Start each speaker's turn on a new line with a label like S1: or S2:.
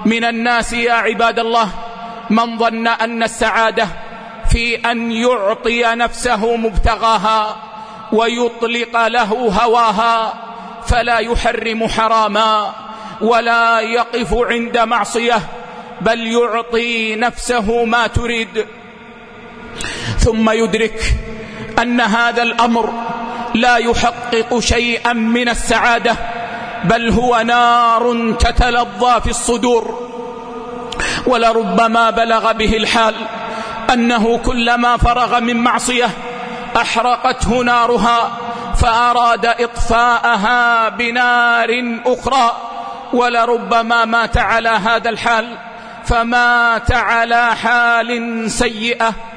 S1: من الناس يا عباد الله من ظن أن السعادة في أن يعطي نفسه مبتغاها ويطلق له هواها، فلا يحرم حراما ولا يقف عند معصية، بل يعطي نفسه ما تريد، ثم يدرك أن هذا الأمر لا يحقق شيئا من السعادة، بل هو نار تتلظى في الصدور. ولربما بلغ به الحال أنه كلما فرغ من معصية أحرقته نارها فأراد إطفاءها بنار أخرى، ولربما مات على هذا الحال، فمات على حال سيئة